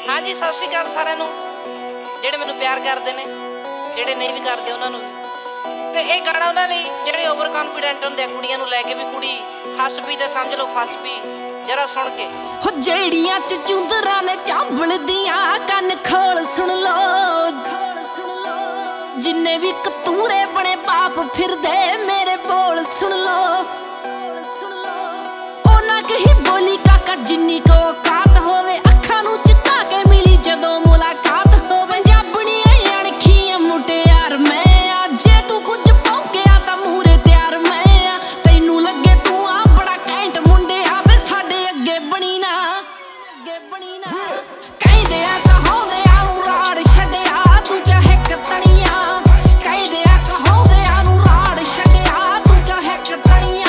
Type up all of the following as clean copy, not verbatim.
हाँ जी सत श्री अकाल सारिਆਂ ਨੂੰ ਜਿਹੜੇ ਮੈਨੂੰ ਪਿਆਰ ਕਰਦੇ ਨੇ ਜਿਹੜੇ ਨਹੀਂ ਵੀ ਕਰਦੇ ਉਹਨਾਂ ਨੂੰ ਤੇ ਇਹ ਗਾਣਾ ਉਹਨਾਂ ਲਈ ਜਿਹੜੇ ਓਵਰ ਕੌਨਫੀਡੈਂਟ ਹੁੰਦੇ ਆ ਕੁੜੀਆਂ ਨੂੰ ਲੈ ਕੇ ਵੀ ਕੁੜੀ ਹੱਸ ਪਈ ਤੇ ਸਮਝ ਲਓ ਫਸ ਪਈ ਜਰਾ ਸੁਣ ਕੇ ਹੋ ਜਿਹੜੀਆਂ ਚ ਚੁੰਦਰਾਂ ਨੇ ਚਾਂਬਲਦੀਆਂ ਕੰਨ ਖੋਲ ਸੁਣ ਲੋ ਜਿੰਨੇ ਵੀ ਕਤੂਰੇ ਬਣੇ ਪਾਪ ਫਿਰਦੇ ਮੇਰੇ ਬੋਲ ਸੁਣ ਲੋ ਉਹਨਾਂ ਕਹੀ ਬੋਲੀ ਕਾਕਾ ਜਿੰਨੀ ਕੋ ਔਕਾਤ ਹੋਵੇ ਅੱਖਾਂ ਨੂੰ ਝੁਕਾ ਕੇ ਮਿਲੀ ਜਦੋਂ ਮੁਲਾਕਾਤ ਹੋਵੇ ਪੰਜਾਬਣੀਆਂ ਅਣਖੀਆਂ ਮੁਟਿਆਰ ਮੈਂ ਆ ਜੇ ਤੂੰ ਕੁਝ ਭੌਂਕਿਆ ਤਾਂ ਮੂਹਰੇ ਤਿਆਰ ਮੈਂ ਆ ਤੈਨੂੰ ਲੱਗੇ ਤੂੰ ਆ ਬੜਾ ਘੈਂਟ ਮੁੰਡਿਆ ਵੇ ਸਾਡੇ ਅੱਗੇ ਬਣੀ ਨਾ ਕਹਿੰਦੇ ਆ ਕਹਾਉਂਦੇ ਆ ਨੂੰ ਰਾੜ ਛੱਡਿਆ ਤੂੰ ਚਾਹੇ ਕਤਣੀਆਂ ਕਹਿੰਦੇ ਆ ਕਹਾਉਂਦੇ ਆ ਨੂੰ ਰਾੜ ਛੱਡਿਆ ਤੂੰ ਚਾਹੇ ਕਤਣੀਆਂ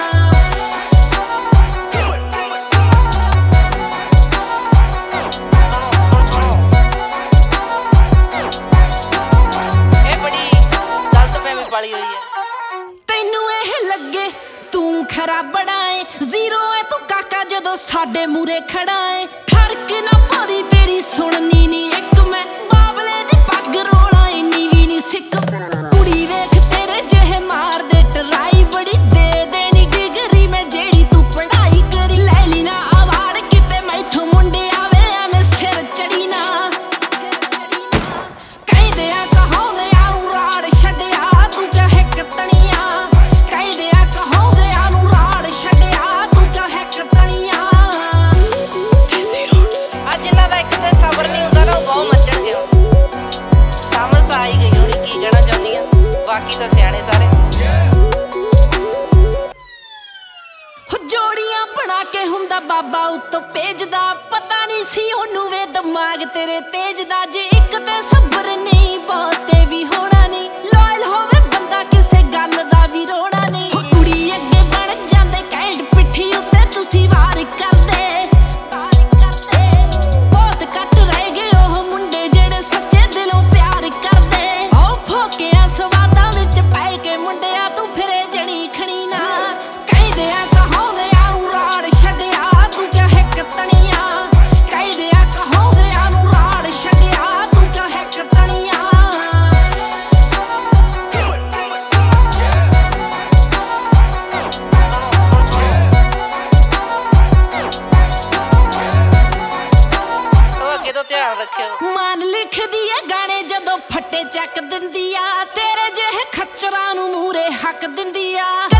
ਵਾਲੀ ਹੋਈ ਹੈ ਤੈਨੂੰ ਇਹ ਲੱਗੇ ਤੂੰ ਖਰਾ ਬੜਾ ਏ ਜ਼ੀਰੋ ਏ ਤੂੰ ਕਾਕਾ ਜਦੋਂ ਸਾਡੇ ਮੂਰੇ ਖੜਾ ਏ ਠੜਕ ਨਾ ਭਰੀ ਤੇਰੀ ਸੁਣਨੀ ਨੀ ਇੱਕ ਮੈਂ ਬਾਬਲੇ ਦੀ ਪੱਗ ਰੋਲਾ ਇੰਨੀ ਵੀ ਨੀ ਸਿੱਕ ਕੁੜੀ ਵੇਖ ਤੇਰੇ ਜਿਹੇ ਮਾਰਦੇ ਟਰਾਈ ਬੜੀ ਦੇ ਦੇਣੀ ਡਿਗਰੀ ਮੈਂ ਜਿਹੜੀ ਤੂੰ ਪੜ੍ਹਾਈ ਕਰੀ ਲੈ ਲਈ ਨਾ ਆਵਾੜ ਕਿਤੇ ਮੈਥੋਂ ਮੁੰਡੇ ਆਵੇ ਐਵੇਂ ਸਿਰ ਚੜੀ ਨਾ ਕਹਿੰਦੇ ਆ ਕਹਾਉਂਦੇ ਆ ਨੂੰ ਰਾੜ ਛੱਡਿਆ ਤੂੰ ਚਾਹੇ ਕਤਣੀਆਂ ਕਹਿੰਦੇ ਆ ਕਹਾਉਂਦੇ ਆ ਨੂੰ ਰਾੜ ਛੱਡਿਆ ਤੂੰ ਚਾਹੇ ਕਤਣੀਆਂ ਅੱਜ ਇਹਨਾਂ ਦਾ ਇੱਕ ਤੇ ਸਬਰ ਨਹੀਂ ਹੁੰਦਾ ਨਾ ਉਹ ਬਹੁਤ ਮੱਚਣਗੇ ਸਮਝ ਤਾਂ ਆਈ ਗਈ ਹੋਣੀ ਕੀ ਕਹਿਣਾ ਚਾਹੁੰਦੀ ਆ ਬਾਕੀ ਤਾਂ ਸਿਆਣੇ ਸਾਰੇ ਜੋੜੀਆਂ ਬਣਾ ਕੇ ਹੁੰਦਾ ਬਾਬਾ ਉੱਤੋਂ ਭੇਜਦਾ ਪਤਾ ਨਹੀਂ ਸੀ ਉਹਨੂੰ ਵੇ ਦਿਮਾਗ ਤੇਰੇ ਤੇਜ ਦਾ ਜੇ ਇੱਕ ਤੇ ਸਬਰ ਨਹੀਂ ਬਹੁਤੇ ਵੀ ਹੋਣਾ ਨਹੀਂ ਲਾਇਲ ਹੋਵੇ ਬੰਦਾ ਕਿਸੇ ਗੱਲ ਦਾ ਵੀ ਰੋਣਾ ਨਹੀਂ ਕੁੜੀ ਅੱਗੇ ਬਣ ਜਾਂਦੇ ਕੈਂਟ ਪਿੱਠੀ ਉੱਤੇ ਤੁਸੀਂ ਵਾਰ ਕਰਦੇ ਬਹੁਤ ਘੱਟ ਰਹਿ ਗਏ ਉਹ ਮੁੰਡੇ ਜਿਹੜੇ ਸੱਚੇ ਦਿਲੋਂ ਪਿਆਰ ਕਰਦੇ ਉਹ ਫੋਕਿਆਂ ਸਵਾਦਾਂ ਵਿੱਚ ਪੈ ਕੇ ਮੁੰਡਿਆ ਤੂੰ ਫਿਰੇ ਜਣੀ ਖਣੀ ਨਾ ਕਹਿੰਦੇ ਆ ਕਹਾਉਂਦੇ ਆ ਨੂੰ ਰਾੜ ਛੱਡਿਆ ਤੂੰ ਚਾਹੇ ਕਤਣੀਆਂ ਕਹਿੰਦੇ ਆ ਕਹਾਉਂਦੇ ਆ ਨੂੰ ਰਾੜ ਛੱਡਿਆ ਤੂੰ ਚਾਹੇ ਕਤਣੀਆਂ ਅੱਗੇ ਤੋਂ ਧਿਆਨ ਰੱਖਿਓ ਮਾਨ ਲਿਖਦੀ ਏ ਗਾਣੇ ਜਦੋਂ ਫੱਟੇ ਚੱਕ ਦਿੰਦੀ ਆ ਤੇਰੇ ਜਿਹੇ ਖੱਚਰਾਂ ਨੂੰ ਮੂਰੇ ਹੱਕ ਦਿੰਦੀ ਆ